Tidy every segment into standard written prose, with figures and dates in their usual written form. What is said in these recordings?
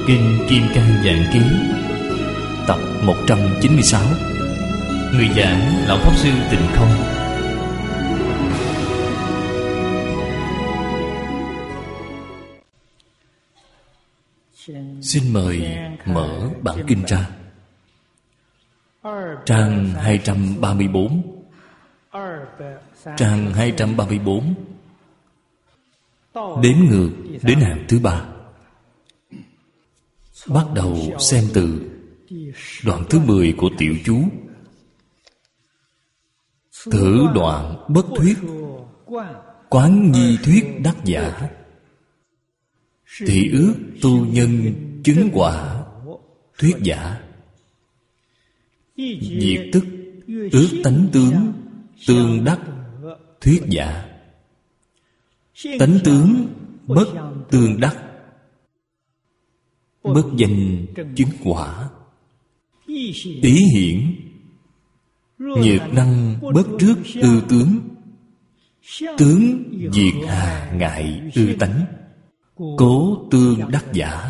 Kinh Kim Cang Giảng Ký, tập 196. Người giảng Lão Pháp Sư Tịnh Không. Xin mời mở bản kinh ra. Trang 234. Trang 234. Đếm ngược đến hàng thứ 3. Bắt đầu xem từ đoạn thứ 10 của tiểu chú. Thử đoạn bất thuyết, quán nhi thuyết đắc giả. Thị ước tu nhân chứng quả, thuyết giả. Diệt tức ước tánh tướng, tương đắc, thuyết giả. Tánh tướng bất tương đắc, bất danh chứng quả. Ý hiển nhiệt năng bất trước ư tướng, tướng diệt hà ngại ư tánh, cố tương đắc giả.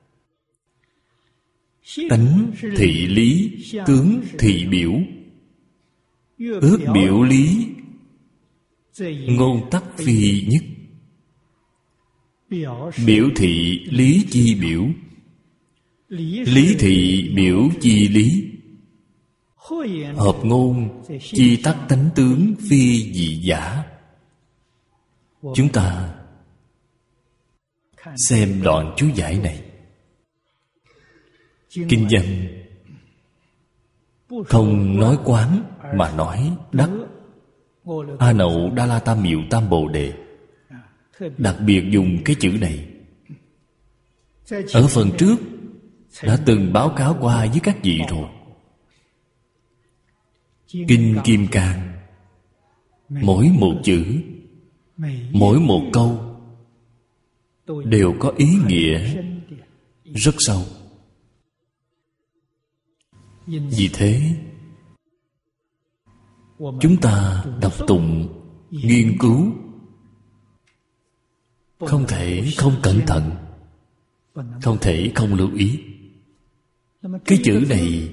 Tánh thị lý, tướng thị biểu. Ước biểu lý, ngôn tắc phi nhất. Biểu thị lý chi biểu, lý thị biểu chi lý. Hợp ngôn chi tắc tánh tướng phi dị giả. Chúng ta xem đoạn chú giải này. Kinh văn không nói quán mà nói đắc. A Nậu Đa La Tam Miệu Tam Bồ Đề đặc biệt dùng cái chữ này. Ở phần trước đã từng báo cáo qua với các vị rồi. Kinh Kim Cang, mỗi một chữ, mỗi một câu đều có ý nghĩa rất sâu. Vì thế chúng ta đọc tụng, nghiên cứu không thể không cẩn thận, không thể không lưu ý. Cái chữ này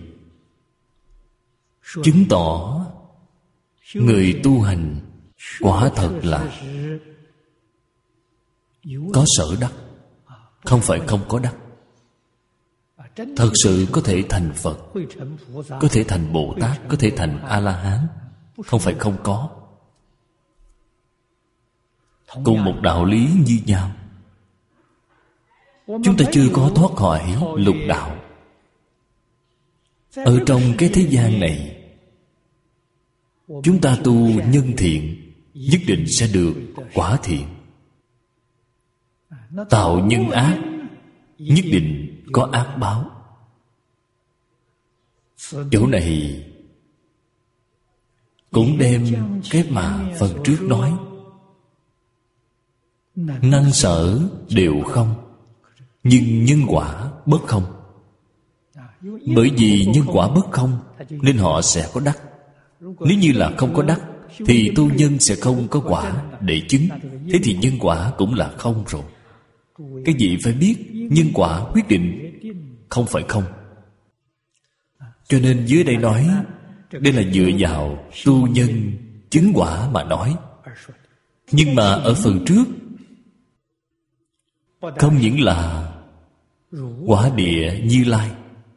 chứng tỏ người tu hành quả thật là có sở đắc, không phải không có đắc. Thật sự có thể thành Phật, có thể thành Bồ Tát, có thể thành A-la-hán, không phải không có. Cùng một đạo lý như nhau. Chúng ta chưa có thoát khỏi lục đạo. Ở trong cái thế gian này, chúng ta tu nhân thiện nhất định sẽ được quả thiện. Tạo nhân ác nhất định có ác báo. Chỗ này cũng đem cái mà phần trước nói, năng sở đều không, nhưng nhân quả bất không. Bởi vì nhân quả bất không nên họ sẽ có đắc. Nếu như là không có đắc thì tu nhân sẽ không có quả để chứng. Thế thì nhân quả cũng là không rồi. Cái gì phải biết nhân quả quyết định, không phải không. Cho nên dưới đây nói, đây là dựa vào tu nhân chứng quả mà nói. Nhưng mà ở phần trước, không những là quả địa Như Lai,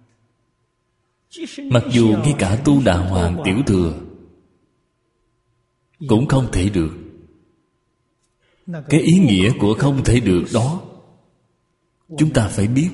mặc dù ngay cả tu Đà Hoàng Tiểu Thừa cũng không thể được. Cái ý nghĩa của không thể được đó, chúng ta phải biết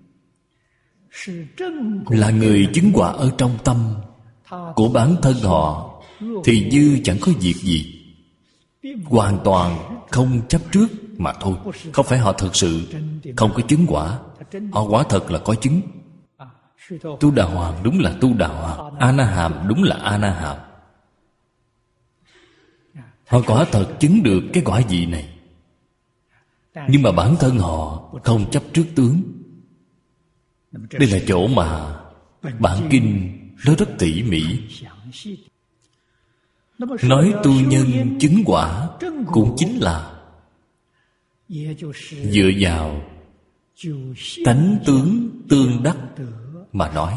là người chứng quả ở trong tâm của bản thân họ thì như chẳng có việc gì, hoàn toàn không chấp trước mà thôi. Không phải họ thật sự không có chứng quả, họ quả thật là có chứng. Tu Đà Hoàng đúng là Tu Đà Hoàng, A Na Hàm đúng là A Na Hàm. Họ quả thật chứng được cái quả vị này, nhưng mà bản thân họ không chấp trước tướng. Đây là chỗ mà bản kinh nó rất tỉ mỉ. Nói tu nhân chứng quả cũng chính là dựa vào tánh tướng tương đắc mà nói.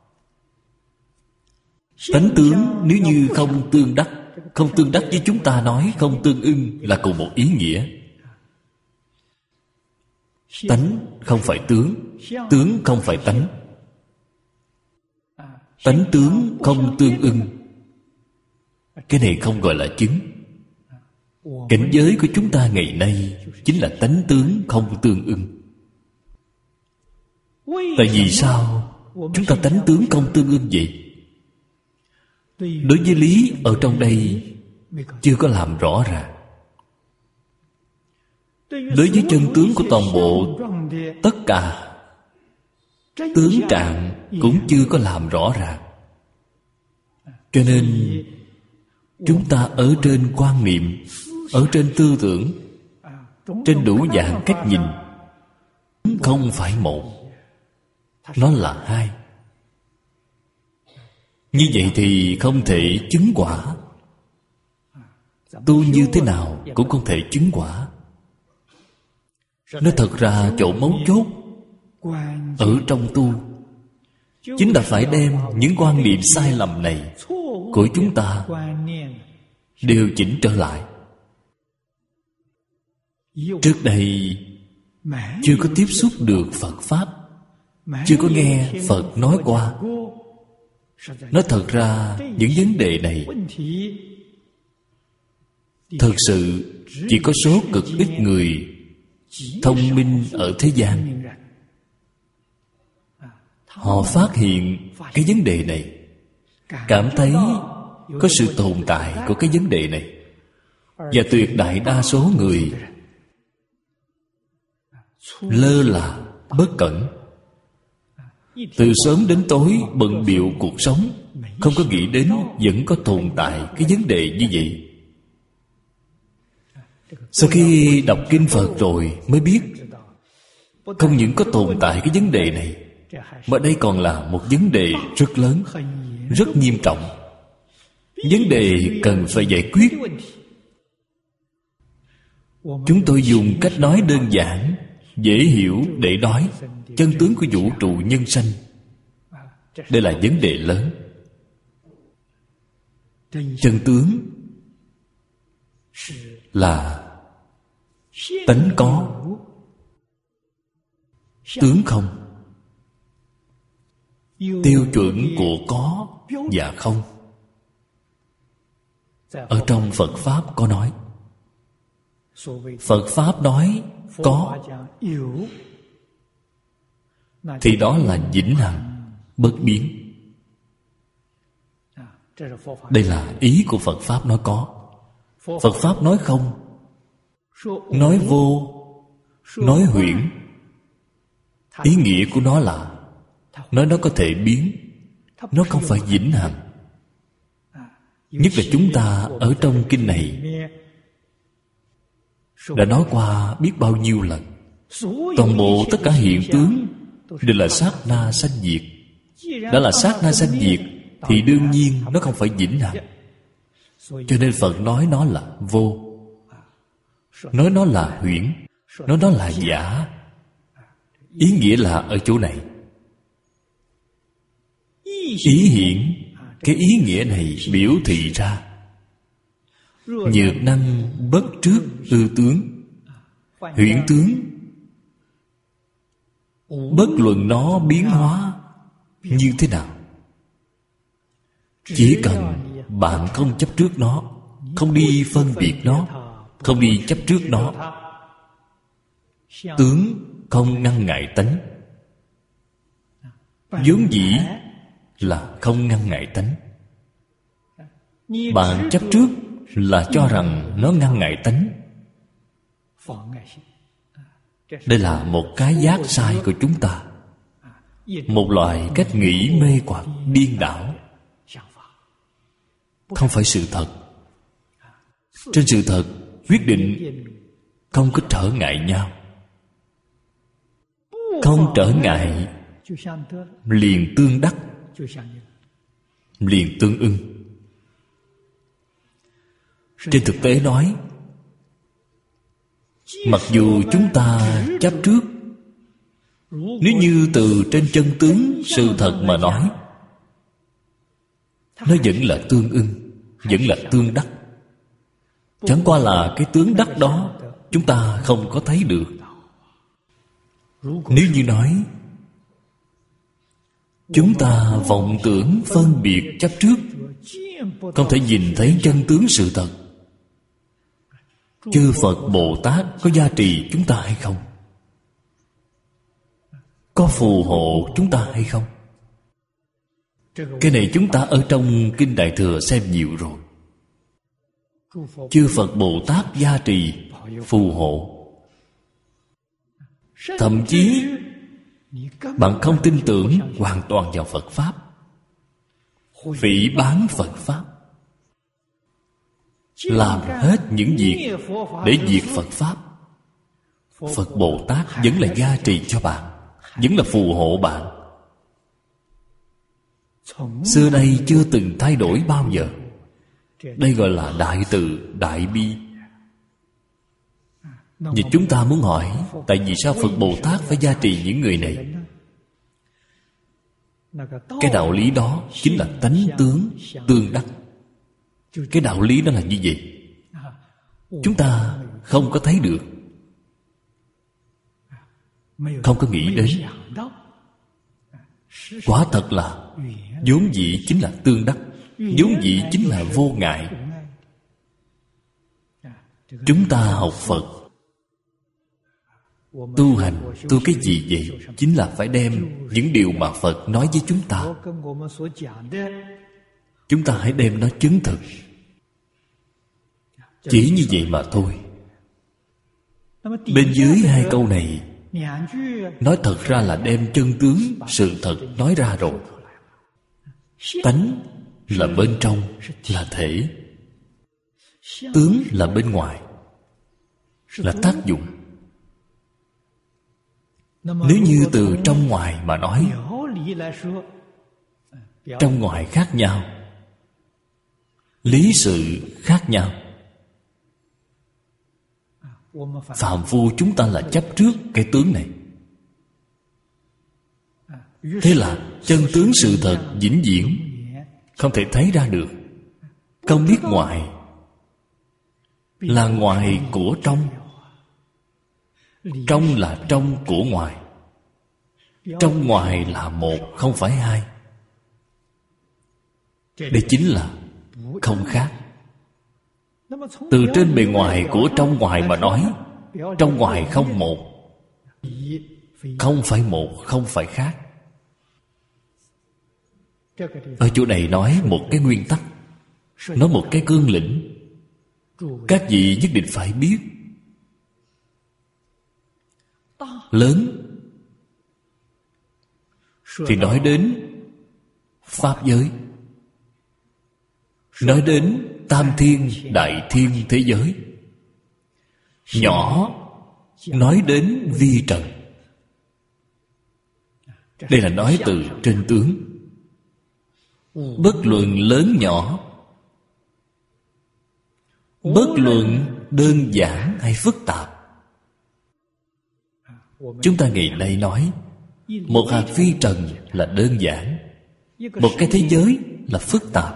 Tánh tướng nếu như không tương đắc, không tương đắc với chúng ta nói không tương ưng là cùng một ý nghĩa. Tánh không phải tướng, tướng không phải tánh. Tánh tướng không tương ưng, cái này không gọi là chứng. Cảnh giới của chúng ta ngày nay chính là tánh tướng không tương ưng. Tại vì sao chúng ta tánh tướng không tương ưng vậy? Đối với lý ở trong đây chưa có làm rõ ràng. Đối với chân tướng của toàn bộ tất cả tướng trạng cũng chưa có làm rõ ràng. Cho nên chúng ta ở trên quan niệm, ở trên tư tưởng, trên đủ dạng cách nhìn, không phải một, nó là hai. Như vậy thì không thể chứng quả. Tu như thế nào cũng không thể chứng quả. Nói thật ra chỗ mấu chốt ở trong tu chính là phải đem những quan niệm sai lầm này của chúng ta điều chỉnh trở lại. Trước đây chưa có tiếp xúc được Phật Pháp, chưa có nghe Phật nói qua. Nói thật ra những vấn đề này thực sự chỉ có số cực ít người thông minh ở thế gian họ phát hiện cái vấn đề này, cảm thấy có sự tồn tại của cái vấn đề này. Và tuyệt đại đa số người lơ là, bất cẩn, từ sớm đến tối bận bịu cuộc sống, không có nghĩ đến vẫn có tồn tại cái vấn đề như vậy. Sau khi đọc kinh Phật rồi mới biết không những có tồn tại cái vấn đề này, mà đây còn là một vấn đề rất lớn, rất nghiêm trọng. Vấn đề cần phải giải quyết. Chúng tôi dùng cách nói đơn giản, dễ hiểu để nói chân tướng của vũ trụ nhân sanh. Đây là vấn đề lớn. Chân tướng là tánh có, tướng không. Tiêu chuẩn của có và không ở trong Phật Pháp có nói. Phật Pháp nói có thì đó là vĩnh hằng, bất biến. Đây là ý của Phật Pháp nói có. Phật Pháp nói không, nói vô, nói huyễn. Ý nghĩa của nó là nói nó có thể biến, nó không phải vĩnh hằng. Nhất là chúng ta ở trong kinh này đã nói qua biết bao nhiêu lần. Toàn bộ tất cả hiện tướng đều là sát na sanh diệt. Đã là sát na sanh diệt thì đương nhiên nó không phải vĩnh hằng. Cho nên Phật nói nó là vô, nói nó là huyễn, nói nó là giả. Ý nghĩa là ở chỗ này. Ý hiện, cái ý nghĩa này biểu thị ra nhược năng bất trước ư tướng, huyễn tướng. Bất luận nó biến hóa như thế nào, chỉ cần bạn không chấp trước nó, không đi phân biệt nó, không đi chấp trước nó, tướng không ngăn ngại tánh. Vốn dĩ là không ngăn ngại tánh. Bạn chấp trước là cho rằng nó ngăn ngại tánh. Đây là một cái giác sai của chúng ta, một loại cách nghĩ mê hoặc điên đảo, không phải sự thật. Trên sự thật quyết định không có trở ngại nhau. Không trở ngại liền tương đắc, liền tương ưng. Trên thực tế nói, mặc dù chúng ta chấp trước Nếu như từ trên chân tướng sự thật mà nói, nó vẫn là tương ưng, vẫn là tương đắc. Chẳng qua là cái tướng đắc đó chúng ta không có thấy được. Nếu như nói chúng ta vọng tưởng phân biệt chấp trước, không thể nhìn thấy chân tướng sự thật, chư Phật Bồ Tát có gia trì chúng ta hay không? Có phù hộ chúng ta hay không? Cái này chúng ta ở trong Kinh Đại Thừa xem nhiều rồi. Chư Phật Bồ Tát gia trì, phù hộ. Thậm chí bạn không tin tưởng hoàn toàn vào Phật Pháp, phỉ báng Phật Pháp, làm hết những việc để diệt Phật Pháp, Phật Bồ Tát vẫn là gia trì cho bạn, vẫn là phù hộ bạn. Xưa nay chưa từng thay đổi bao giờ. Đây gọi là đại từ, đại bi. Vì chúng ta muốn hỏi, tại vì sao Phật Bồ Tát phải gia trì những người này? Cái đạo lý đó chính là tánh tướng tương đắc. Cái đạo lý đó là như vậy. Chúng ta không có thấy được, không có nghĩ đến. Quả thật là vốn dĩ chính là tương đắc, vốn dĩ chính là vô ngại. Chúng ta học Phật, tu hành, tu cái gì vậy? Chính là phải đem những điều mà Phật nói với chúng ta, chúng ta hãy đem nó chứng thực. Chỉ như vậy mà thôi. Bên dưới hai câu này nói thật ra là đem chân tướng sự thật nói ra rồi. Tánh là bên trong, là thể. Tướng là bên ngoài, là tác dụng. Nếu như từ trong ngoài mà nói, trong ngoài khác nhau, lý sự khác nhau. Phàm phu chúng ta là chấp trước cái tướng này. Thế là chân tướng sự thật vĩnh viễn không thể thấy ra được. Không biết ngoài là ngoài của trong, trong là trong của ngoài. Trong ngoài là một, không phải hai. Đây chính là không khác. Từ trên bề ngoài của trong ngoài mà nói, trong ngoài không một, không phải một, không phải khác. Ở chỗ này nói một cái nguyên tắc, nói một cái cương lĩnh. Các vị nhất định phải biết. Lớn thì nói đến Pháp giới, nói đến Tam Thiên Đại Thiên thế giới. Nhỏ nói đến vi trần. Đây là nói từ trên tướng. Bất luận lớn nhỏ, bất luận đơn giản hay phức tạp. Chúng ta ngày nay nói một hạt vi trần là đơn giản, một cái thế giới là phức tạp,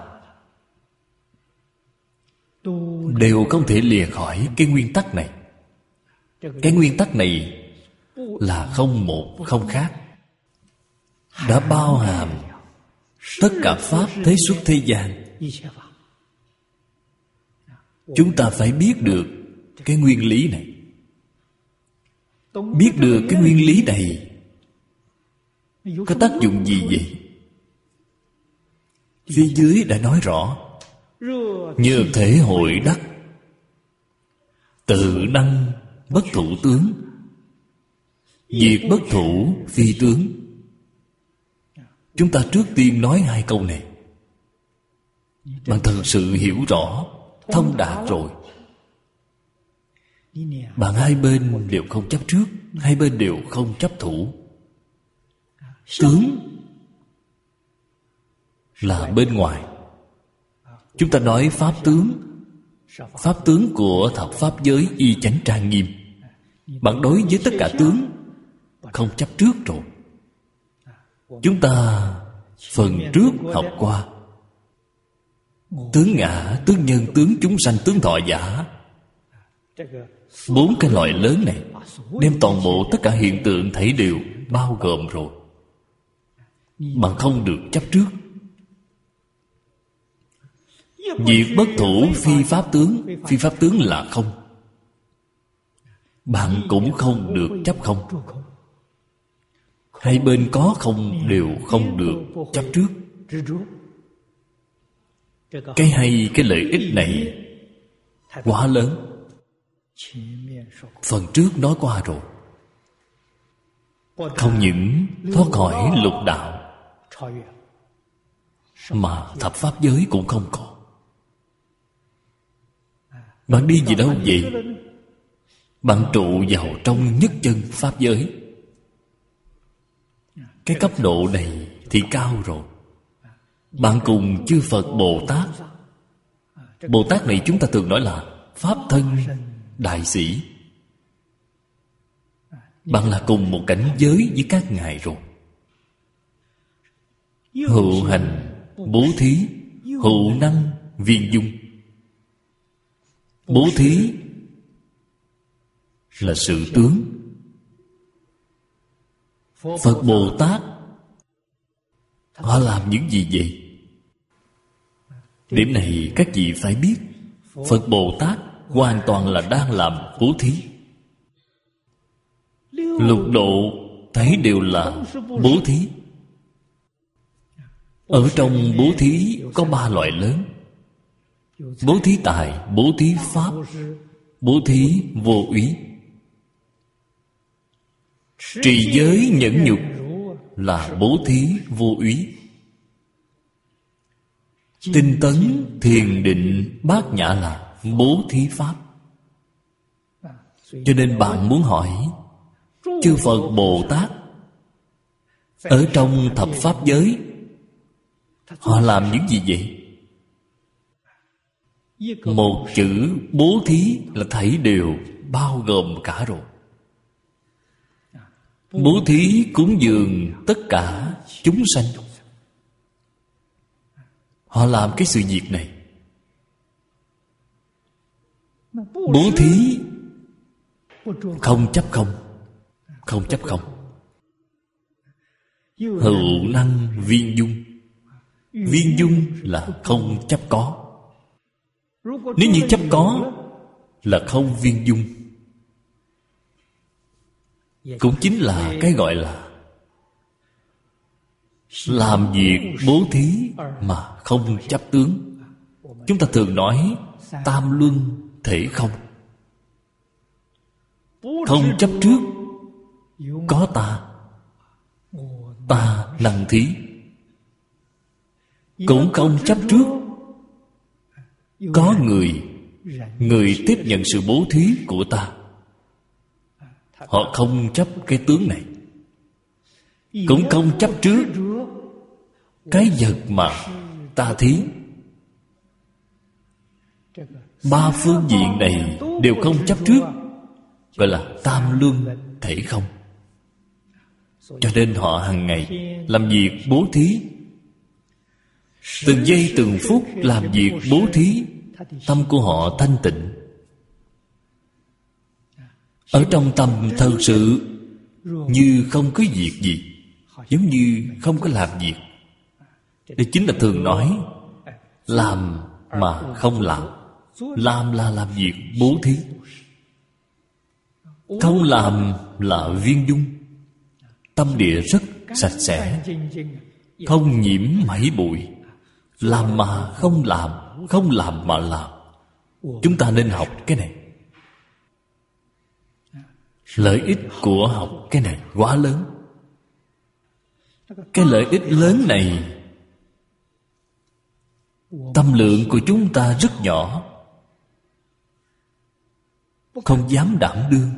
đều không thể lìa khỏi cái nguyên tắc này. Cái nguyên tắc này là không một không khác, đã bao hàm tất cả pháp thế xuất thế gian. Chúng ta phải biết được cái nguyên lý này. Biết được cái nguyên lý này có tác dụng gì vậy? Phía dưới đã nói rõ: nhờ thể hội đắc, tự năng bất thủ tướng, diệt bất thủ phi tướng. Chúng ta trước tiên nói hai câu này. Bạn thật sự hiểu rõ, thông đạt rồi, bạn hai bên đều không chấp trước, hai bên đều không chấp thủ. Tướng là bên ngoài. Chúng ta nói pháp tướng, pháp tướng của thập pháp giới y chánh trang nghiêm. Bạn đối với tất cả tướng không chấp trước rồi. Chúng ta phần trước học qua tướng ngã, tướng nhân, tướng chúng sanh, tướng thọ giả. 4 cái loại lớn này đem toàn bộ tất cả hiện tượng thảy đều bao gồm rồi. Bạn không được chấp trước. Diệt bất thủ phi pháp tướng. Phi pháp tướng là không. Bạn cũng không được chấp không. Hai bên có không đều không được chấp trước. Cái hay, cái lợi ích này quá lớn. Phần trước nói qua rồi. Không những thoát khỏi lục đạo, mà thập pháp giới cũng không còn. Bạn đi gì đâu vậy? Bạn trụ vào trong nhất chân pháp giới. Cái cấp độ này thì cao rồi. Bạn cùng chư Phật Bồ Tát. Bồ Tát này chúng ta thường nói là Pháp thân đại sĩ. Bạn là cùng một cảnh giới với các ngài rồi. Hữu hành, bố thí, hữu năng, viên dung. Bố thí là sự tướng. Phật Bồ Tát họ làm những gì vậy? Điểm này các vị phải biết. Phật Bồ Tát hoàn toàn là đang làm bố thí. Lục độ thấy đều là bố thí. Ở trong bố thí có 3 loại lớn: bố thí tài, bố thí pháp, bố thí vô úy. Trì giới nhẫn nhục là bố thí vô úy. Tinh tấn, thiền định, bát nhã là bố thí pháp. Cho nên bạn muốn hỏi, chư Phật Bồ Tát ở trong thập pháp giới họ làm những gì vậy? Một chữ bố thí là thảy đều bao gồm cả rồi. Bố thí cúng dường tất cả chúng sanh. Họ làm cái sự việc này. Bố thí không chấp không. Không chấp không. Hữu năng viên dung. Viên dung là không chấp có. Nếu như chấp có là không viên dung. Cũng chính là cái gọi là làm việc bố thí mà không chấp tướng. Chúng ta thường nói tam luân thể không. Không chấp trước có ta. Ta năng thí. Cũng không chấp trước có người. Người tiếp nhận sự bố thí của ta. Họ không chấp cái tướng này. Cũng không chấp trước cái vật mà ta thí. 3 phương diện này đều không chấp trước, gọi là tam luân thể không. Cho nên họ hàng ngày làm việc bố thí. Từng giây từng phút làm việc bố thí, tâm của họ thanh tịnh. Ở trong tâm thật sự như không có việc gì, giống như không có làm việc. Đây chính là thường nói làm mà không làm. Làm là làm việc bố thí. Không làm là viên dung. Tâm địa rất sạch sẽ, không nhiễm mảy bụi. Làm mà không làm, không làm mà làm. Chúng ta nên học cái này. Lợi ích của học cái này quá lớn. Cái lợi ích lớn này tâm lượng của chúng ta rất nhỏ, không dám đảm đương.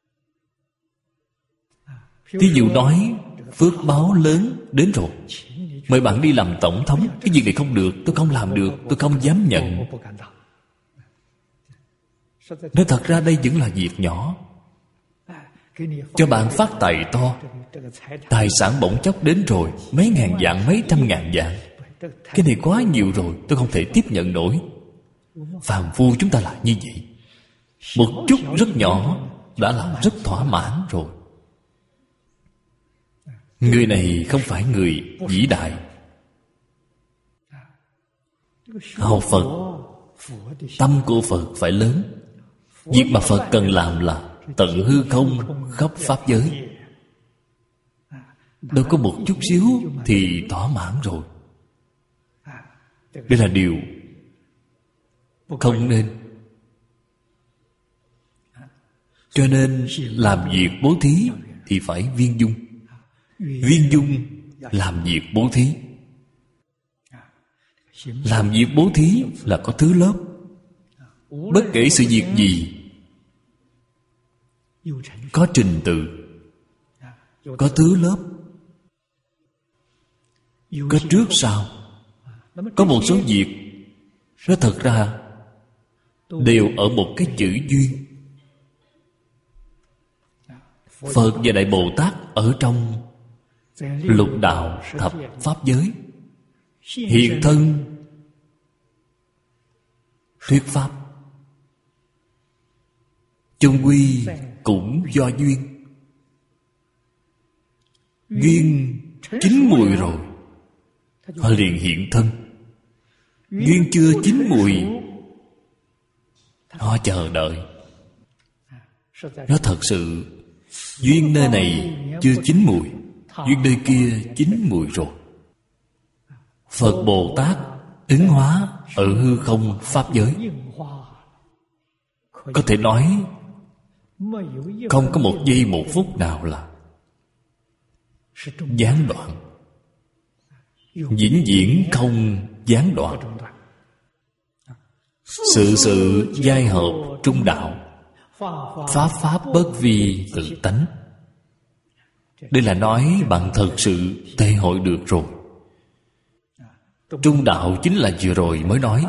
Thí dụ nói phước báo lớn đến rồi, mời bạn đi làm tổng thống. Cái việc này không được, tôi không làm được, tôi không dám nhận. Nói thật ra đây vẫn là việc nhỏ. cho bạn phát tài to. Tài sản bỗng chốc đến rồi, mấy ngàn vạn, mấy trăm ngàn vạn. Cái này quá nhiều rồi, tôi không thể tiếp nhận nổi. Phàm phu chúng ta là như vậy. Một chút rất nhỏ đã là rất thỏa mãn rồi. Người này không phải người vĩ đại. Học Phật, tâm của Phật phải lớn. Việc mà Phật cần làm là tận hư không khắp pháp giới. Đâu có một chút xíu thì thỏa mãn rồi. Đây là điều không nên. Cho nên làm việc bố thí thì phải viên dung. Viên dung làm việc bố thí. Làm việc bố thí là có thứ lớp. Bất kể sự việc gì có trình tự, có thứ lớp, có trước sau. Có một số việc nó thật ra đều ở một cái chữ duyên. Phật và Đại Bồ Tát ở trong lục đạo thập pháp giới hiện thân thuyết pháp, chung quy cũng do duyên. Duyên chín mùi rồi, họ liền hiện thân. Duyên chưa chín mùi, họ chờ đợi. Nó thật sự duyên nơi này chưa chín mùi, duyên nơi kia chín mùi rồi. Phật Bồ Tát ứng hóa ở hư không pháp giới. Có thể nói không có một giây một phút nào là gián đoạn. Vĩnh viễn không gián đoạn. Sự sự giai hợp trung đạo, pháp pháp bất vi tự tánh. Đây là nói bạn thật sự thể hội được rồi. Trung đạo chính là vừa rồi mới nói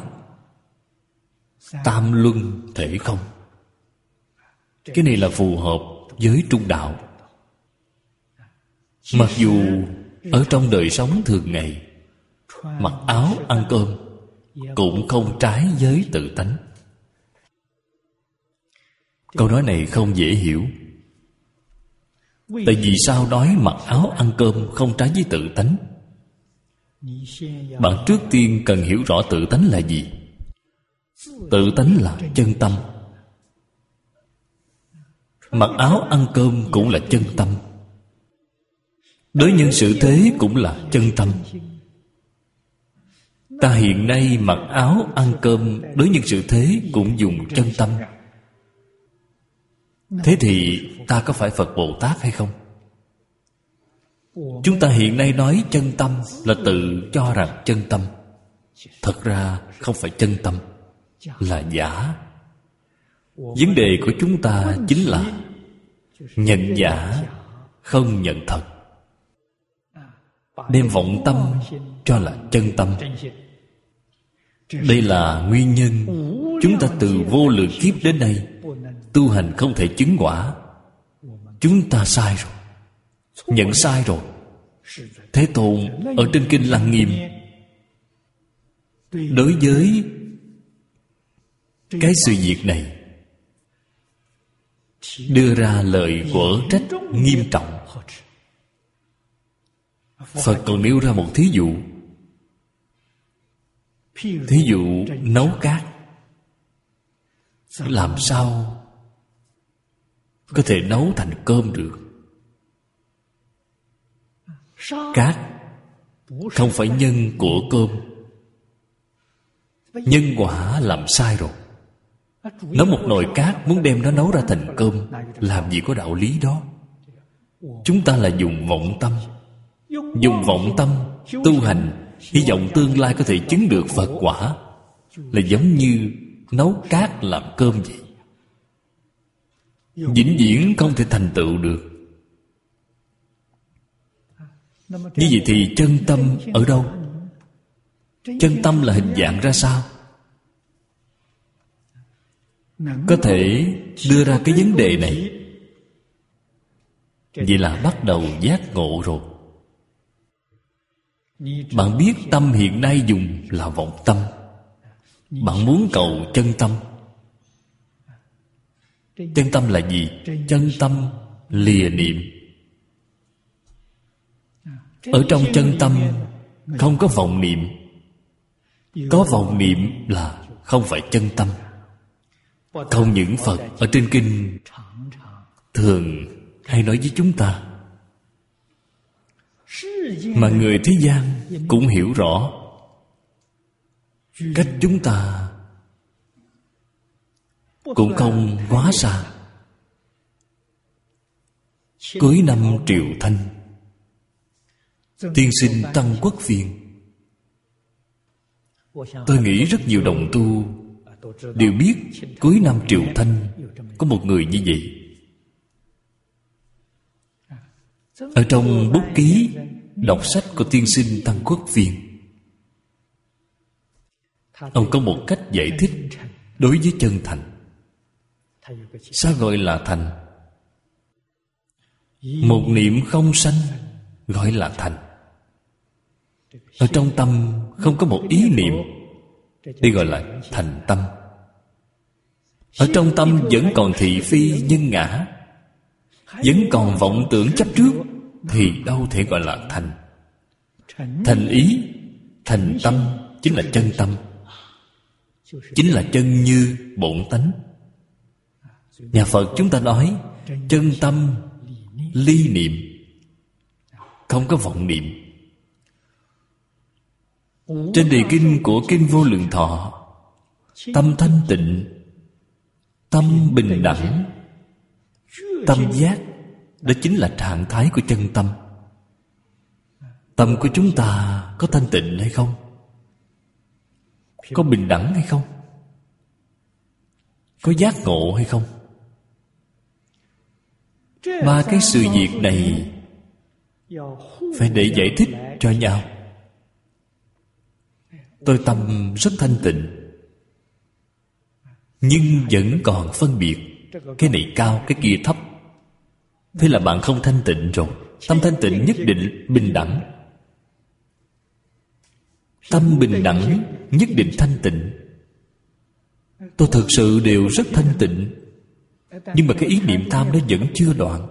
tam luân thể không. Cái này là phù hợp với trung đạo. Mặc dù ở trong đời sống thường ngày, mặc áo ăn cơm cũng không trái với tự tánh. Câu nói này không dễ hiểu. Tại vì sao nói mặc áo ăn cơm không trái với tự tánh? Bạn trước tiên cần hiểu rõ tự tánh là gì. Tự tánh là chân tâm. Mặc áo ăn cơm cũng là chân tâm. Đối nhân xử thế cũng là chân tâm. Ta hiện nay mặc áo ăn cơm, đối nhân xử thế cũng dùng chân tâm. Thế thì ta có phải Phật Bồ Tát hay không? Chúng ta hiện nay nói chân tâm là tự cho rằng chân tâm. Thật ra không phải chân tâm, là giả. Vấn đề của chúng ta chính là nhận giả, không nhận thật. Đem vọng tâm cho là chân tâm. Đây là nguyên nhân chúng ta từ vô lượng kiếp đến nay tu hành không thể chứng quả. Chúng ta sai rồi, nhận sai rồi. Thế Tôn ở trên Kinh Lăng Nghiêm đối với cái sự việc này đưa ra lời quở trách nghiêm trọng. Phật còn nêu ra một thí dụ. Thí dụ nấu cát, làm sao có thể nấu thành cơm được? Cát không phải nhân của cơm. Nhân quả làm sai rồi. Nấu một nồi cát muốn đem nó nấu ra thành cơm, làm gì có đạo lý đó. Chúng ta là dùng vọng tâm. Dùng vọng tâm tu hành, hy vọng tương lai có thể chứng được Phật quả, là giống như nấu cát làm cơm vậy. Vĩnh viễn không thể thành tựu được. Như vậy thì chân tâm ở đâu? Chân tâm là hình dạng ra sao? Có thể đưa ra cái vấn đề này. vậy là bắt đầu giác ngộ rồi. Bạn biết tâm hiện nay dùng là vọng tâm. Bạn muốn cầu chân tâm. Chân tâm là gì? Chân tâm lìa niệm. Ở trong chân tâm không có vọng niệm. Có vọng niệm là không phải chân tâm. Không những Phật ở trên kinh thường hay nói với chúng ta, mà người thế gian cũng hiểu rõ, cách chúng ta cũng không quá xa. Cuối năm Triệu Thanh, tiên sinh Tăng Quốc Viên, tôi nghĩ rất nhiều đồng tu đều biết cuối năm Triệu Thanh có một người như vậy. Ở trong bút ký đọc sách của tiên sinh Tăng Quốc Viên, ông có một cách giải thích đối với chân thành. Sao gọi là thành? Một niệm không sanh gọi là thành. Ở trong tâm không có một ý niệm, đây gọi là thành tâm. Ở trong tâm vẫn còn thị phi nhân ngã, vẫn còn vọng tưởng chấp trước, thì đâu thể gọi là thành. Thành ý, thành tâm chính là chân tâm, chính là chân như bổn tánh. Nhà Phật chúng ta nói chân tâm ly niệm, không có vọng niệm. Trên đề kinh của Kinh Vô Lượng Thọ, tâm thanh tịnh, tâm bình đẳng, tâm giác, đó chính là trạng thái của chân tâm. Tâm của chúng ta có thanh tịnh hay không? Có bình đẳng hay không? Có giác ngộ hay không? Ba cái sự việc này phải để giải thích cho nhau. Tôi tâm rất thanh tịnh, nhưng vẫn còn phân biệt, cái này cao, cái kia thấp. Thế là bạn không thanh tịnh rồi. Tâm thanh tịnh nhất định bình đẳng. Tâm bình đẳng nhất định thanh tịnh. Tôi thực sự đều rất thanh tịnh, nhưng mà cái ý niệm tham đó vẫn chưa đoạn.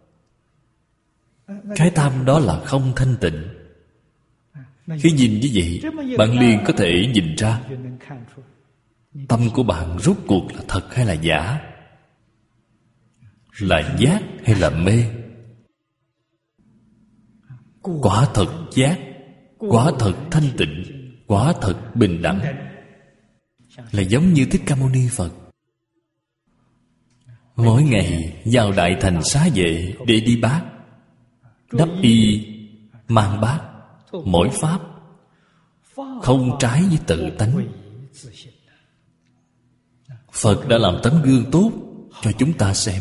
Cái tham đó là không thanh tịnh. Khi nhìn như vậy, bạn liền có thể nhìn ra tâm của bạn rốt cuộc là thật hay là giả, là giác hay là mê. Quả thật giác, quả thật thanh tịnh, quả thật bình đẳng, là giống như Thích Ca Mâu Ni Phật. Mỗi ngày vào Đại Thành Xá Vệ để đi bát, đắp y mang bát, mỗi pháp không trái với tự tánh. Phật đã làm tấm gương tốt cho chúng ta xem.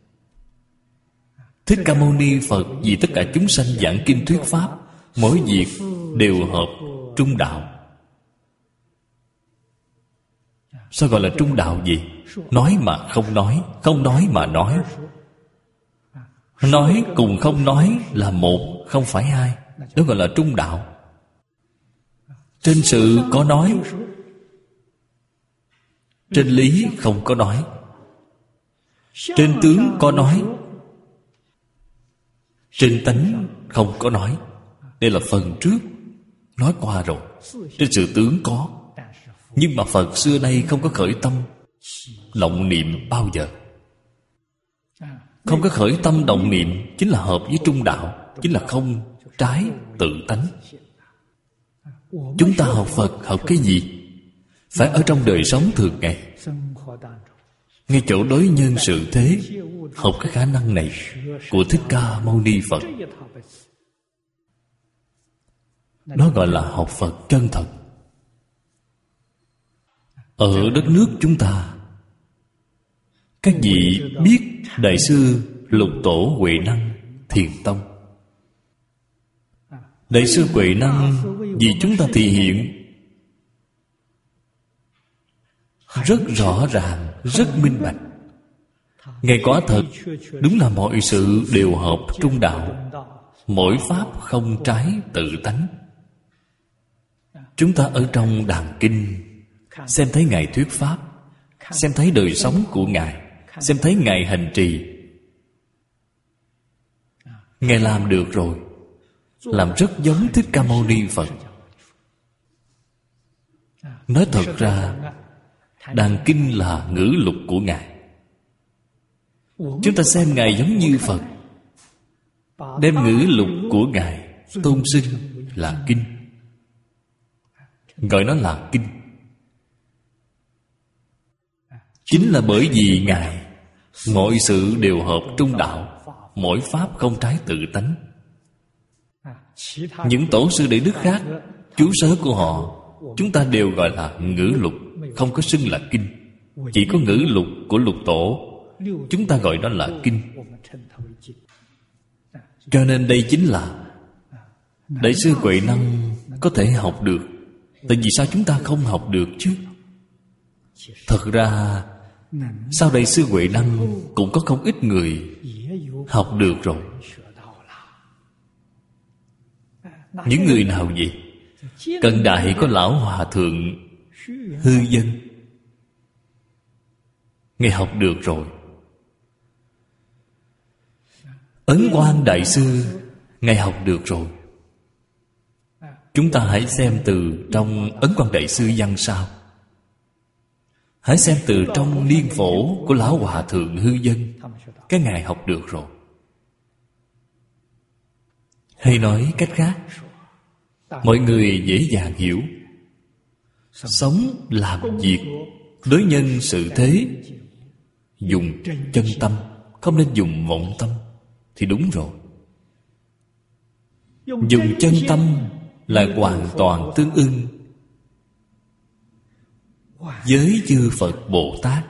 Thích Ca Mâu Ni Phật vì tất cả chúng sanh giảng kinh thuyết pháp, mỗi việc đều hợp trung đạo. Sao gọi là trung đạo gì? Nói mà không nói, không nói mà nói. Nói cùng không nói là một, không phải hai. Đó gọi là trung đạo. Trên sự có nói, trên lý không có nói. Trên tướng có nói, trên tánh không có nói. Đây là phần trước nói qua rồi. Trên sự tướng có, nhưng mà Phật xưa nay không có khởi tâm động niệm bao giờ. Không có khởi tâm động niệm chính là hợp với trung đạo, chính là không trái tự tánh. Chúng ta học Phật học cái gì? Phải ở trong đời sống thường ngày, ngay chỗ đối nhân sự thế, học cái khả năng này của Thích Ca Mâu Ni Phật. Đó gọi là học Phật chân thật. Ở đất nước chúng ta, các vị biết Đại sư Lục Tổ Huệ Năng Thiền Tông. Đại sư Huệ Năng vì chúng ta thị hiện rất rõ ràng, rất minh bạch. Ngài quả thật đúng là mọi sự đều hợp trung đạo, mỗi pháp không trái tự tánh. Chúng ta ở trong đàn kinh xem thấy Ngài thuyết pháp, xem thấy đời sống của Ngài, xem thấy Ngài hành trì. Ngài làm được rồi, làm rất giống Thích Ca Mâu Ni Phật. Nói thật ra, đàn kinh là ngữ lục của Ngài. Chúng ta xem Ngài giống như Phật, đem ngữ lục của Ngài tôn xưng là kinh, gọi nó là kinh. Chính là bởi vì Ngài mọi sự đều hợp trung đạo, mỗi pháp không trái tự tánh. Những tổ sư đệ đức khác, chú sớ của họ chúng ta đều gọi là ngữ lục, không có xưng là kinh. Chỉ có ngữ lục của lục tổ, chúng ta gọi đó là kinh. Cho nên đây chính là Đại sư Huệ Năng có thể học được. Tại vì sao chúng ta không học được chứ? Thật ra sau Đại sư Huệ Năng cũng có không ít người học được rồi. Những người nào vậy? Cận đại có Lão Hòa Thượng Hư Dân, Ngài học được rồi. Ấn Quang Đại Sư, Ngài học được rồi. Chúng ta hãy xem từ trong Ấn Quang Đại Sư văn sao. Hãy xem từ trong Niên Phổ của Lão Hòa Thượng Hư Dân, các ngài học được rồi. Hay nói cách khác, mọi người dễ dàng hiểu. Sống làm việc đối nhân sự thế, dùng chân tâm, không nên dùng vọng tâm, thì đúng rồi. Dùng chân tâm là hoàn toàn tương ưng với chư Phật Bồ Tát.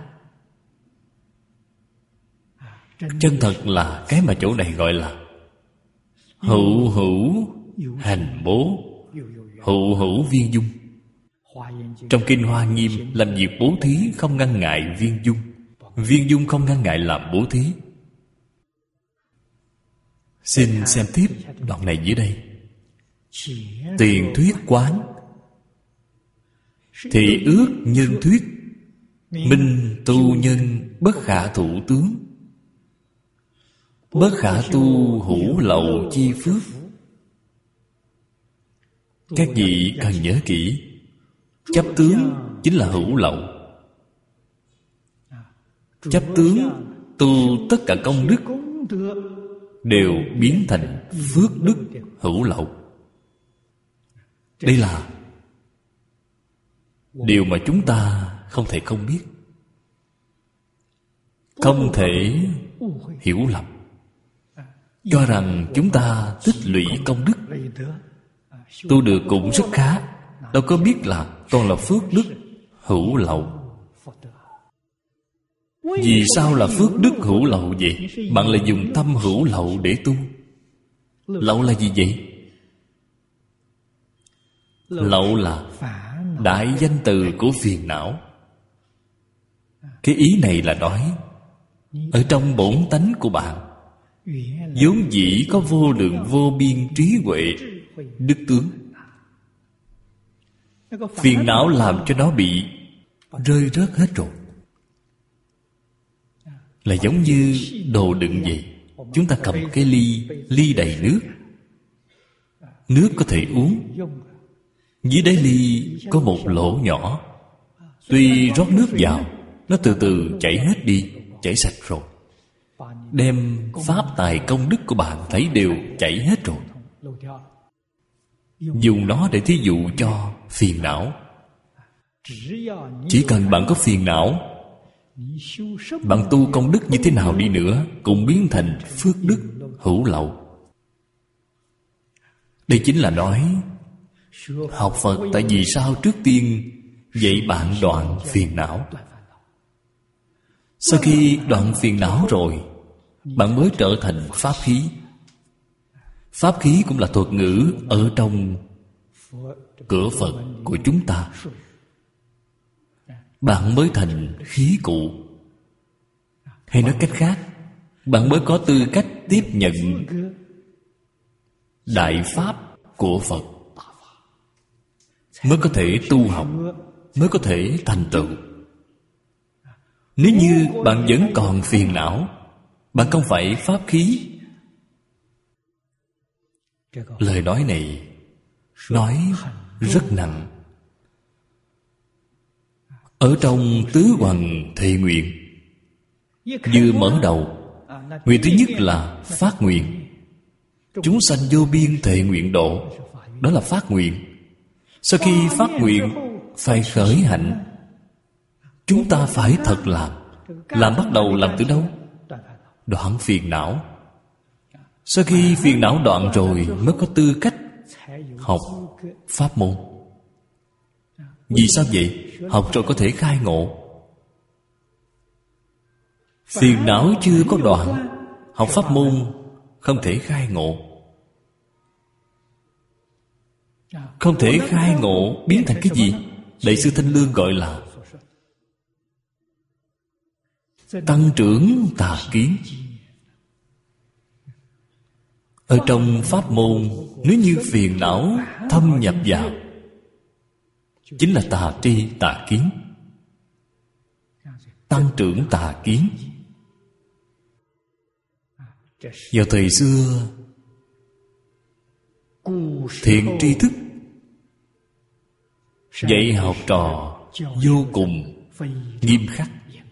Chân thật là cái mà chỗ này gọi là hữu hữu hành bố, hữu hữu viên dung. Trong Kinh Hoa Nghiêm, làm việc bố thí không ngăn ngại viên dung, viên dung không ngăn ngại làm bố thí. Xin xem tiếp đoạn này dưới đây. Tiền thuyết quán, thị ước nhân thuyết, minh tu nhân bất khả thủ tướng, bất khả tu hữu lậu chi phước. Các vị cần nhớ kỹ, chấp tướng chính là hữu lậu. Chấp tướng tu tất cả công đức đều biến thành phước đức hữu lậu. Đây là điều mà chúng ta không thể không biết, không thể hiểu lầm, cho rằng chúng ta tích lũy công đức, tu được cũng rất khá, đâu có biết là còn là phước đức hữu lậu. Vì sao là phước đức hữu lậu vậy? Bạn là dùng tâm hữu lậu để tu. Lậu là gì vậy? Lậu là đại danh từ của phiền não. Cái ý này là nói, ở trong bổn tánh của bạn vốn dĩ có vô lượng vô biên trí huệ, đức tướng. Phiền não làm cho nó bị rơi rớt hết rồi. Là giống như đồ đựng vậy. Chúng ta cầm cái ly đầy nước, nước có thể uống. Dưới đáy ly có một lỗ nhỏ, tuy rót nước vào, nó từ từ chảy hết đi, chảy sạch rồi. Đem pháp tài công đức của bạn thấy đều chảy hết rồi. Dùng nó để thí dụ cho phiền não. Chỉ cần bạn có phiền não, bạn tu công đức như thế nào đi nữa cũng biến thành phước đức hữu lậu. Đây chính là nói học Phật tại vì sao trước tiên dạy bạn đoạn phiền não. Sau khi đoạn phiền não rồi, bạn mới trở thành pháp khí. Pháp khí cũng là thuật ngữ ở trong cửa Phật của chúng ta. Bạn mới thành khí cụ. Hay nói cách khác, bạn mới có tư cách tiếp nhận đại pháp của Phật, mới có thể tu học, mới có thể thành tựu. Nếu như bạn vẫn còn phiền não, bạn không phải pháp khí. Lời nói này nói rất nặng. Ở trong Tứ Hoằng Thệ Nguyện, vừa mở đầu, nguyện thứ nhất là phát nguyện. Chúng sanh vô biên thệ nguyện độ. Đó là phát nguyện. Sau khi phát nguyện, phải khởi hạnh. Chúng ta phải thật làm. Làm bắt đầu làm từ đâu? Đoạn phiền não. Sau khi phiền não đoạn rồi, mới có tư cách học pháp môn. Vì sao vậy? Học rồi có thể khai ngộ. Phiền não chưa có đoạn, học pháp môn không thể khai ngộ. Không thể khai ngộ biến thành cái gì? Đại sư Thanh Lương gọi là tăng trưởng tà kiến. Ở trong pháp môn, nếu như phiền não thâm nhập vào, chính là tà tri tà kiến, tăng trưởng tà kiến. Vào thời xưa, thiện tri thức dạy học trò vô cùng nghiêm khắc.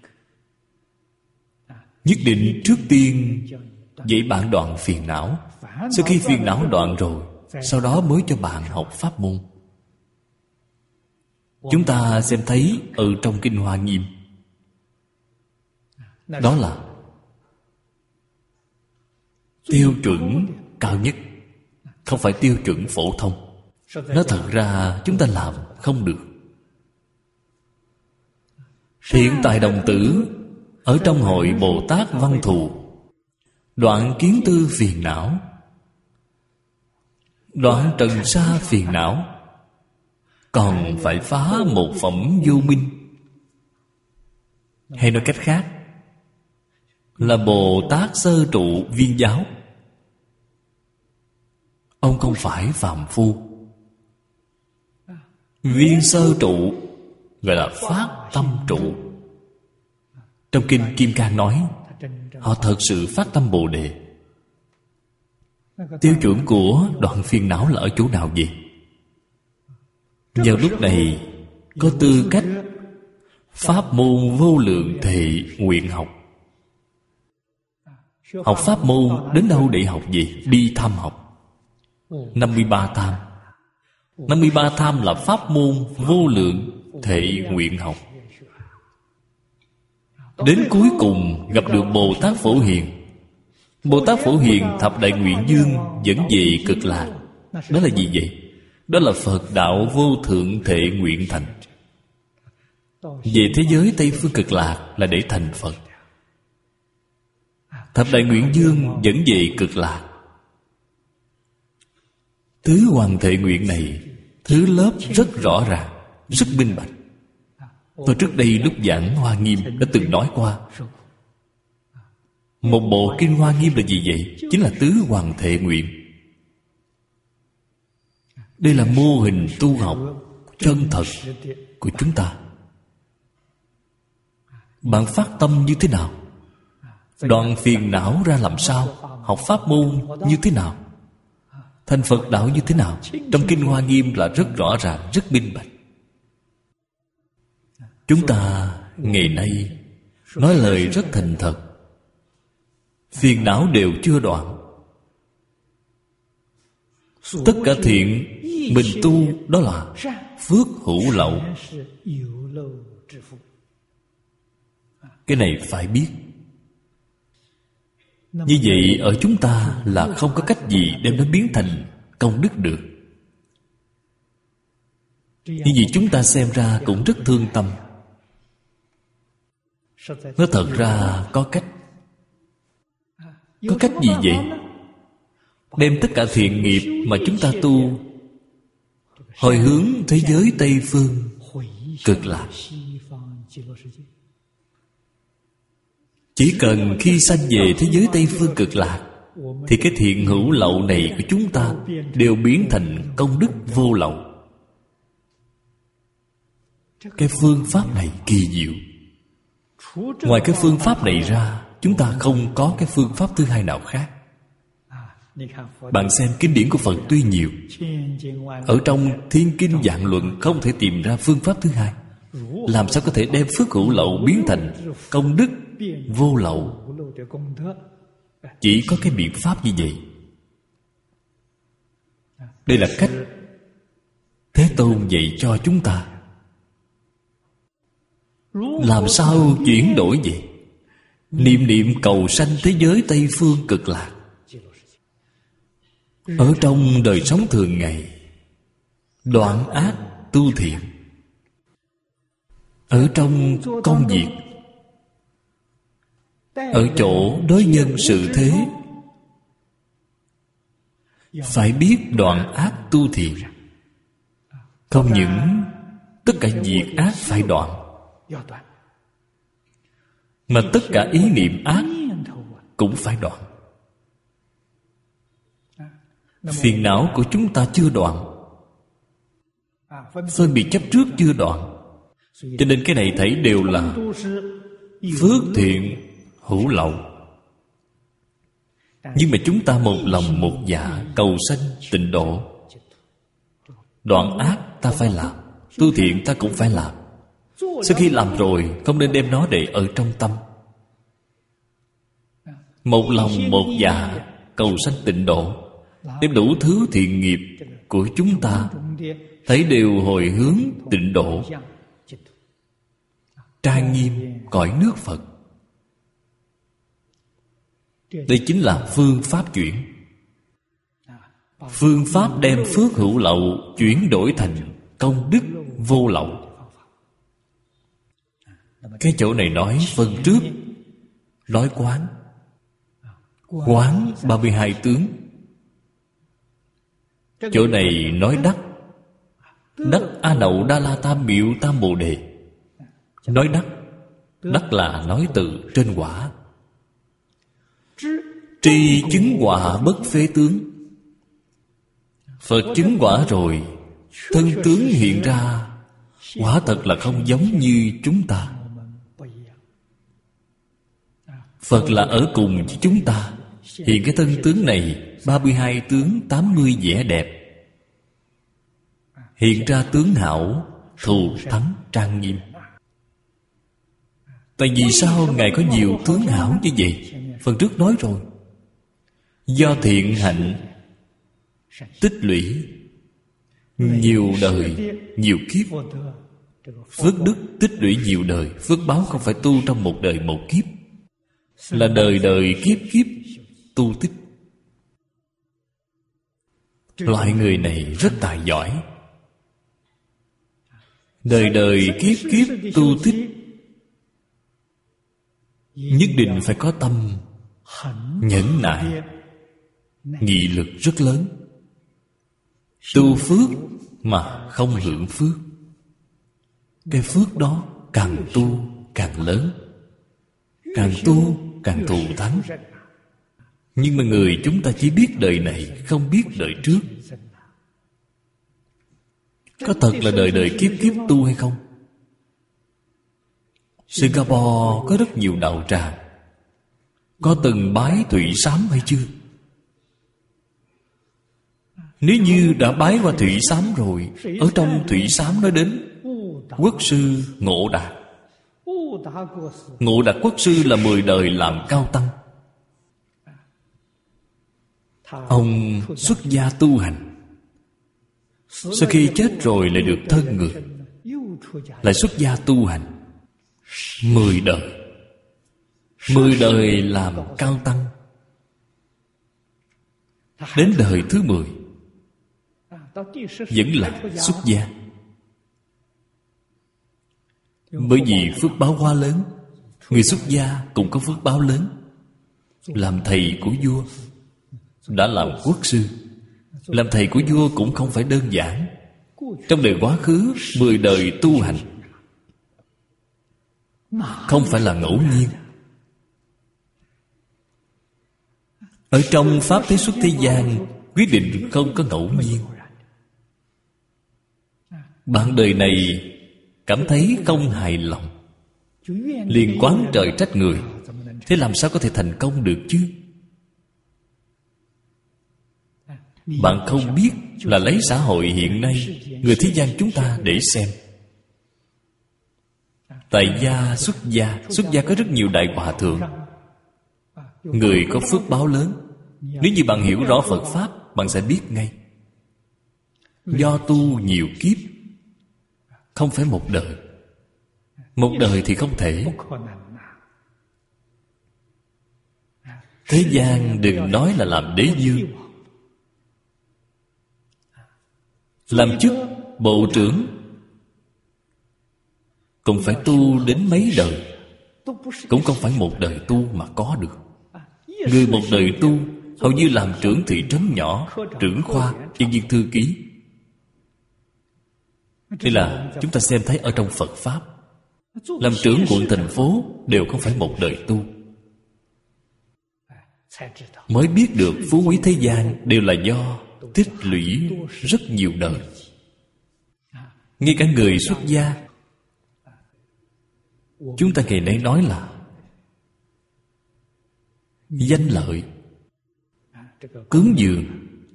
Nhất định trước tiên dạy bạn đoạn phiền não. Sau khi phiền não đoạn rồi, sau đó mới cho bạn học pháp môn. Chúng ta xem thấy ở trong Kinh Hoa Nghiêm, đó là tiêu chuẩn cao nhất, không phải tiêu chuẩn phổ thông. Nói thật ra chúng ta làm không được. Thiện tài đồng tử ở trong hội Bồ Tát Văn Thù, đoạn kiến tư phiền não, đoạn trần sa phiền não, còn phải phá một phẩm vô minh. Hay nói cách khác, là Bồ Tát sơ trụ viên giáo. Ông không phải phàm phu. Viên sơ trụ gọi là phát tâm trụ. Trong Kinh Kim Cang nói, họ thật sự phát tâm Bồ Đề. Tiêu chuẩn của đoạn phiền não là ở chỗ nào vậy? Vào lúc này có tư cách pháp môn vô lượng thệ nguyện học. Học pháp môn đến đâu để học gì? Đi tham học 53 tham. 53 tham là pháp môn vô lượng thệ nguyện học. Đến cuối cùng gặp được Bồ Tát Phổ Hiền. Bồ Tát Phổ Hiền thập đại nguyện dương dẫn về Cực Lạc. Đó là gì vậy? Đó là Phật đạo vô thượng thệ nguyện thành. Về thế giới Tây Phương Cực Lạc là để thành Phật. Thập đại nguyện dương dẫn về Cực Lạc. Tứ Hoằng Thệ Nguyện này, thứ lớp rất rõ ràng, rất minh bạch. Tôi trước đây lúc giảng Hoa Nghiêm đã từng nói qua. Một bộ Kinh Hoa Nghiêm là gì vậy? Chính là Tứ Hoằng Thệ Nguyện. Đây là mô hình tu học chân thật của chúng ta. Bạn phát tâm như thế nào? Đoạn phiền não ra làm sao? Học pháp môn như thế nào? Thành Phật đạo như thế nào? Trong Kinh Hoa Nghiêm là rất rõ ràng, rất minh bạch. Chúng ta ngày nay nói lời rất thành thật. Phiền não đều chưa đoạn. Tất cả thiện mình tu đó là phước hữu lậu. Cái này phải biết. Như vậy ở chúng ta là không có cách gì đem nó biến thành công đức được. Như vậy chúng ta xem ra cũng rất thương tâm. Nó thật ra có cách. Có cách gì vậy? Đem tất cả thiện nghiệp mà chúng ta tu hồi hướng thế giới Tây Phương Cực Lạc. Chỉ cần khi sanh về thế giới Tây Phương Cực Lạc, thì cái thiện hữu lậu này của chúng ta đều biến thành công đức vô lậu. Cái phương pháp này kỳ diệu. Ngoài cái phương pháp này ra, chúng ta không có cái phương pháp thứ hai nào khác. Bạn xem kinh điển của Phật tuy nhiều, ở trong Thiên Kinh Vạn Luận không thể tìm ra phương pháp thứ hai. Làm sao có thể đem phước hữu lậu biến thành công đức vô lậu? Chỉ có cái biện pháp như vậy. Đây là cách Thế Tôn dạy cho chúng ta. Làm sao chuyển đổi vậy? Niệm niệm cầu sanh thế giới Tây Phương Cực Lạc. Ở trong đời sống thường ngày, đoạn ác tu thiện. Ở trong công việc, ở chỗ đối nhân xử thế, phải biết đoạn ác tu thiện. Không những tất cả việc ác phải đoạn, mà tất cả ý niệm ác cũng phải đoạn. Phiền não của chúng ta chưa đoạn, phân biệt chấp trước chưa đoạn, cho nên cái này thấy đều là phước thiện hữu lậu. Nhưng mà chúng ta một lòng một dạ cầu sanh tịnh độ. Đoạn ác ta phải làm, tu thiện ta cũng phải làm. Sau khi làm rồi, không nên đem nó để ở trong tâm. Một lòng một dạ cầu sanh tịnh độ, đem đủ thứ thiện nghiệp của chúng ta thấy đều hồi hướng tịnh độ, trang nghiêm cõi nước Phật. Đây chính là phương pháp chuyển. Phương pháp đem phước hữu lậu chuyển đổi thành công đức vô lậu. Cái chỗ này nói phần trước nói quán. Quán 32 tướng. Chỗ này nói đắc. Đắc A Nậu Đa La Tam Miệu Tam Bồ Đề. Nói đắc, đắc là nói từ trên quả. Tri chứng quả bất phế tướng. Phật chứng quả rồi, thân tướng hiện ra quả thật là không giống như chúng ta. Phật là ở cùng với chúng ta. Hiện cái thân tướng này 32 tướng 80 vẻ đẹp, hiện ra tướng hảo, thù thắng trang nghiêm. Tại vì sao Ngài có nhiều tướng hảo như vậy? Phần trước nói rồi, do thiện hạnh tích lũy nhiều đời, nhiều kiếp. Phước đức tích lũy nhiều đời. Phước báo không phải tu trong một đời một kiếp, là đời đời kiếp kiếp tu tích. Loại người này rất tài giỏi. Đời đời kiếp kiếp tu tích, nhất định phải có tâm nhẫn nại, nghị lực rất lớn. Tu phước mà không hưởng phước, cái phước đó càng tu càng lớn, càng tu càng thù thắng. Nhưng mà người chúng ta chỉ biết đời này, không biết đời trước. Có thật là đời đời kiếp kiếp tu hay không? Singapore có rất nhiều đạo tràng. Có từng bái Thụy Sám hay chưa? Nếu như đã bái qua Thụy Sám rồi, ở trong Thụy Sám nói đến Quốc sư Ngộ Đạt. Ngộ Đạt Quốc sư là 10 đời làm cao tăng. Ông xuất gia tu hành, sau khi chết rồi lại được thân ngược, lại xuất gia tu hành 10 đời. 10 đời làm cao tăng. Đến đời thứ 10 vẫn là xuất gia. Bởi vì phước báo quá lớn, người xuất gia cũng có phước báo lớn. Làm thầy của vua, đã làm quốc sư. Làm thầy của vua cũng không phải đơn giản. Trong đời quá khứ 10 đời tu hành, không phải là ngẫu nhiên. Ở trong pháp thế xuất thế gian, quyết định không có ngẫu nhiên. Bạn đời này cảm thấy không hài lòng, liền oán trời trách người. Thế làm sao có thể thành công được chứ? Bạn không biết là lấy xã hội hiện nay, người thế gian chúng ta để xem. Tại gia, xuất gia có rất nhiều đại hòa thượng, người có phước báo lớn. Nếu như bạn hiểu rõ Phật Pháp, bạn sẽ biết ngay. Do tu nhiều kiếp, không phải một đời. Một đời thì không thể. Thế gian đừng nói là làm đế vương, làm chức bộ trưởng cũng phải tu đến mấy đời, cũng không phải một đời tu mà có được. Người một đời tu hầu như làm trưởng thị trấn nhỏ, trưởng khoa, nhân viên thư ký. Đây là chúng ta xem thấy ở trong Phật Pháp. Làm trưởng quận thành phố đều không phải một đời tu. Mới biết được phú quý thế gian đều là do tích lũy rất nhiều đời. Ngay cả người xuất gia, chúng ta ngày nay nói là danh lợi, cúng dường,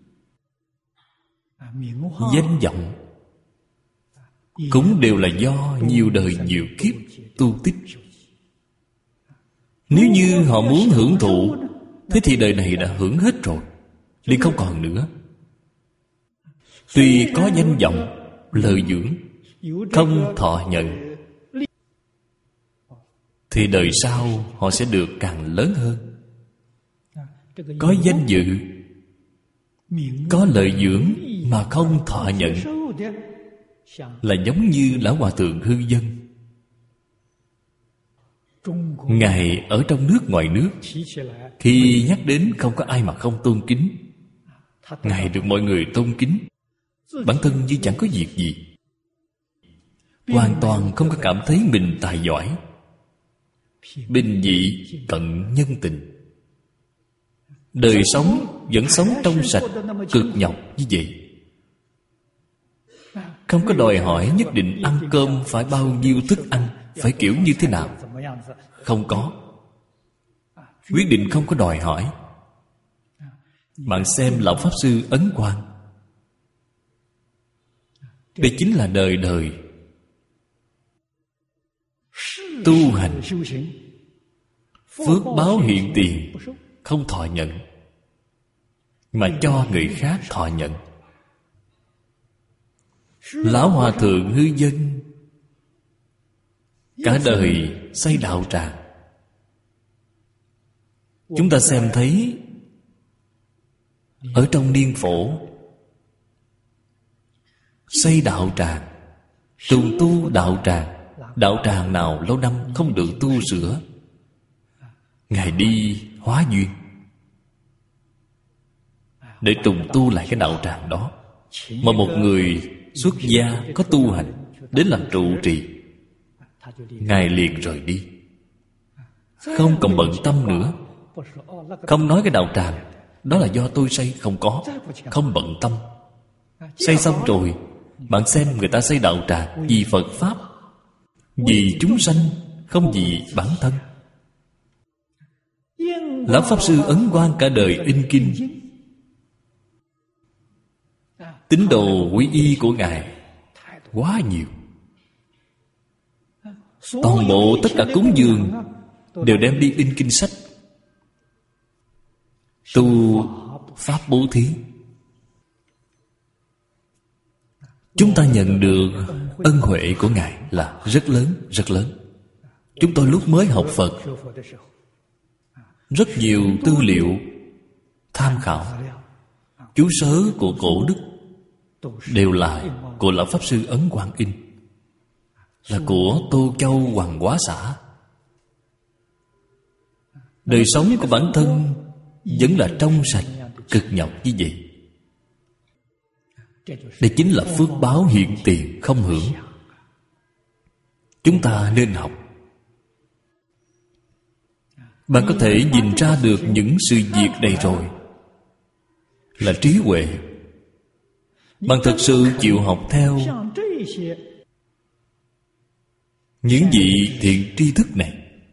danh vọng, cũng đều là do nhiều đời nhiều kiếp tu tích. Nếu như họ muốn hưởng thụ, thế thì đời này đã hưởng hết rồi, liền không còn nữa. Tuy có danh vọng, lợi dưỡng, không thọ nhận, thì đời sau họ sẽ được càng lớn hơn. Có danh dự, có lợi dưỡng mà không thọ nhận, là giống như Lão Hòa Thượng Hư Dân. Ngài ở trong nước ngoài nước, khi nhắc đến không có ai mà không tôn kính. Ngài được mọi người tôn kính, bản thân như chẳng có việc gì, hoàn toàn không có cảm thấy mình tài giỏi, bình dị tận nhân tình. Đời sống vẫn sống trong sạch, cực nhọc như vậy. Không có đòi hỏi nhất định ăn cơm phải bao nhiêu thức ăn, phải kiểu như thế nào. Không có. Quyết định không có đòi hỏi. Bạn xem Lão Pháp Sư Ấn Quang, đây chính là đời đời tu hành, phước báo hiện tiền, không thọ nhận, mà cho người khác thọ nhận. Lão Hòa Thượng Hư Dân cả đời xây đạo tràng. Chúng ta xem thấy ở trong Niên Phổ xây đạo tràng, trùng tu đạo tràng. Đạo tràng nào lâu năm không được tu sửa, Ngài đi hóa duyên để trùng tu lại cái đạo tràng đó. Mà một người xuất gia có tu hành đến làm trụ trì, Ngài liền rời đi, không còn bận tâm nữa. Không nói cái đạo tràng đó là do tôi xây, không có, không bận tâm. Xây xong rồi, bạn xem người ta xây đạo tràng vì Phật Pháp, vì chúng sanh, không vì bản thân. Lão Pháp Sư Ấn Quang cả đời in kinh, tín đồ quy y của Ngài quá nhiều. Toàn bộ tất cả cúng dường đều đem đi in kinh sách, tu pháp bố thí. Chúng ta nhận được ân huệ của Ngài là rất lớn, rất lớn. Chúng tôi lúc mới học Phật, rất nhiều tư liệu tham khảo, chú sớ của cổ đức đều là của Lão Pháp Sư Ấn Quang in, là của Tô Châu Hoàng Hóa Xã. Đời sống của bản thân vẫn là trong sạch, cực nhọc như vậy. Đây chính là phước báo hiện tiền không hưởng. Chúng ta nên học. Bạn có thể nhìn ra được những sự việc này rồi, là trí huệ. Bạn thật sự chịu học theo những vị thiện tri thức này,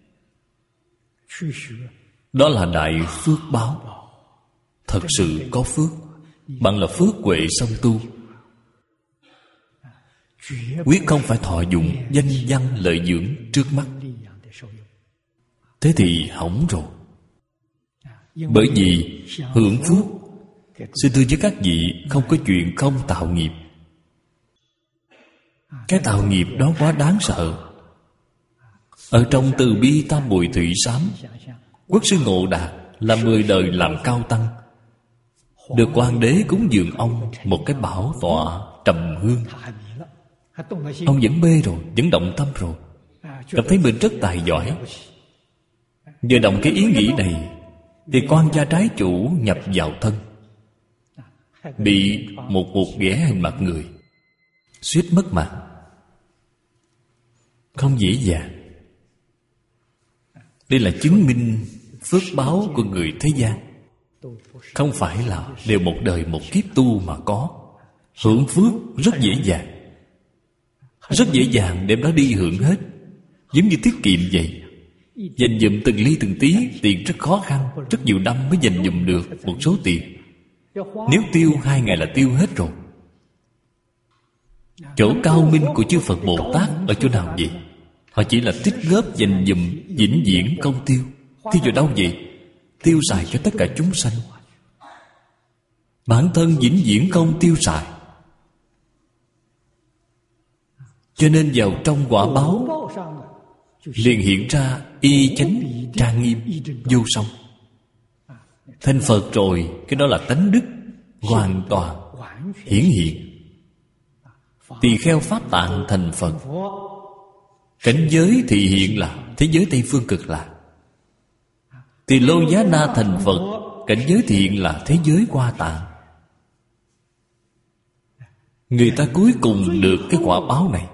đó là đại phước báo. Thật sự có phước. Bạn là phước huệ song tu, quyết không phải thọ dụng danh văn lợi dưỡng trước mắt. Thế thì hỏng rồi. Bởi vì hưởng phước, xin thưa với các vị, không có chuyện không tạo nghiệp. Cái tạo nghiệp đó quá đáng sợ. Ở trong Từ Bi Tam Bội Thụy Sám, Quốc sư Ngộ Đạt là 10 đời làm cao tăng, được hoàng đế cúng dường ông một cái bảo tọa trầm hương. Ông vẫn mê rồi, vẫn động tâm rồi, cảm thấy mình rất tài giỏi. Vừa động cái ý nghĩ này thì quan gia trái chủ nhập vào thân, bị một ghẻ hình mặt người, suýt mất mạng. Không dễ dàng. Đây là chứng minh phước báo của người thế gian. Không phải là đều một đời một kiếp tu mà có. Hưởng phước rất dễ dàng, rất dễ dàng đem nó đi hưởng hết. Giống như tiết kiệm vậy, dành dụm từng ly từng tí. Tiền rất khó khăn, rất nhiều năm mới dành dụm được một số tiền. Nếu tiêu 2 ngày là tiêu hết rồi. Chỗ cao minh của chư Phật Bồ Tát ở chỗ nào vậy? Họ chỉ là tích góp dành dụm vĩnh viễn công tiêu. Tiêu vào đâu vậy? Tiêu xài cho tất cả chúng sanh. Bản thân vĩnh viễn không tiêu xài. Cho nên vào trong quả báo liền hiện ra y chánh trang nghiêm vô song. Thành Phật rồi, cái đó là tánh đức hoàn toàn hiển hiện. Tỳ kheo Pháp Tạng thành Phật. Cảnh giới thị hiện là thế giới Tây Phương Cực Lạc. Tỳ Lô Giá Na thành Phật. Cảnh giới thị hiện là thế giới Hoa Tạng. Người ta cuối cùng được cái quả báo này.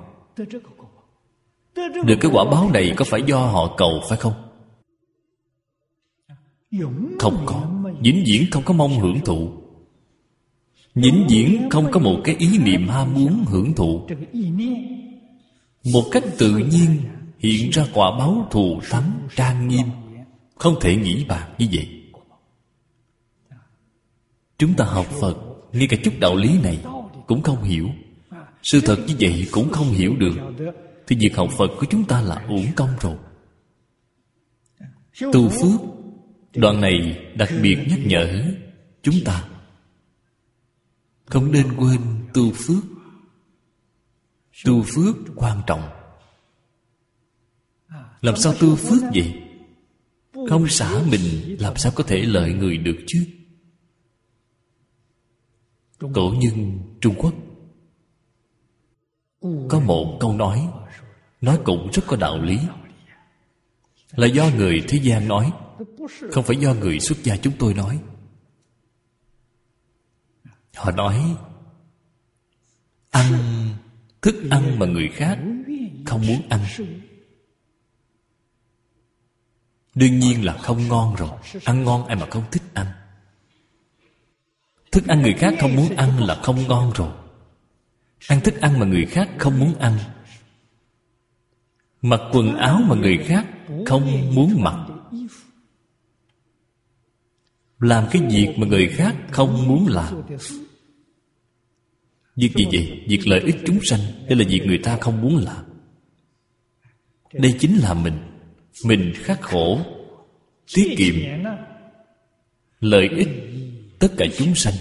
Được cái quả báo này có phải do họ cầu phải không? Không có. Vĩnh viễn không có mong hưởng thụ. Vĩnh viễn không có một cái ý niệm ham muốn hưởng thụ. Một cách tự nhiên hiện ra quả báo thù thắng trang nghiêm, không thể nghĩ bạc như vậy. Chúng ta học Phật, ngay cả chút đạo lý này cũng không hiểu, sự thật như vậy cũng không hiểu được, thì việc học Phật của chúng ta là uổng công rồi. Tu phước, đoạn này đặc biệt nhắc nhở chúng ta không nên quên tu phước. Tu phước quan trọng. Làm sao tu phước vậy? Không xả mình làm sao có thể lợi người được chứ? Cổ nhân Trung Quốc có một câu nói cũng rất có đạo lý, là do người thế gian nói, không phải do người xuất gia chúng tôi nói. Họ nói ăn thức ăn mà người khác không muốn ăn, đương nhiên là không ngon rồi. Ăn ngon ai mà không thích ăn. Thức ăn người khác không muốn ăn là không ngon rồi. Ăn thức ăn mà người khác không muốn ăn, mặc quần áo mà người khác không muốn mặc, làm cái việc mà người khác không muốn làm. Việc gì vậy? Việc lợi ích chúng sanh. Đây là việc người ta không muốn làm. Đây chính là mình khắc khổ, tiết kiệm, lợi ích tất cả chúng sanh.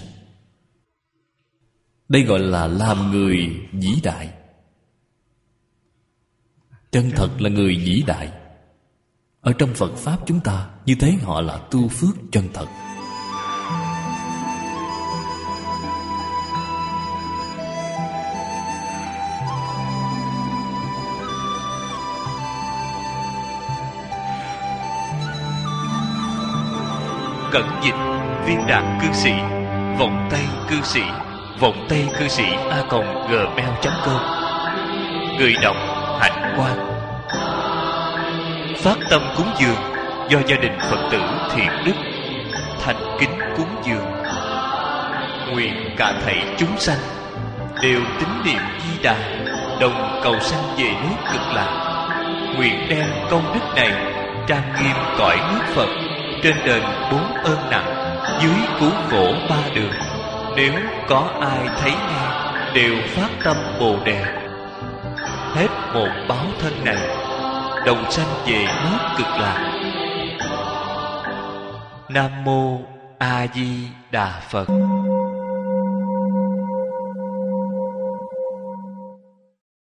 Đây gọi là làm người vĩ đại. Chân thật là người vĩ đại. Ở trong Phật Pháp chúng ta, như thế họ là tu phước chân thật. Cẩn dịch Viên Đạt Cư Sĩ, Vọng Tây Cư Sĩ, Vọng Tây Cư Sĩ @gmail.com. Người đọc Hạnh Quang. Phát tâm cúng dường do gia đình Phật tử thiện đức thành kính cúng dường. Nguyện cả thảy chúng sanh đều tín niệm Di Đà, đồng cầu sanh về nước Cực Lạc. Nguyện đem công đức này trang nghiêm cõi nước Phật, trên đền 4 ơn nặng, dưới cứu khổ 3 đường. Nếu có ai thấy nghe, đều phát tâm Bồ Đề. Hết một báo thân này, đồng sanh về nước Cực Lạc. Nam Mô A Di Đà Phật.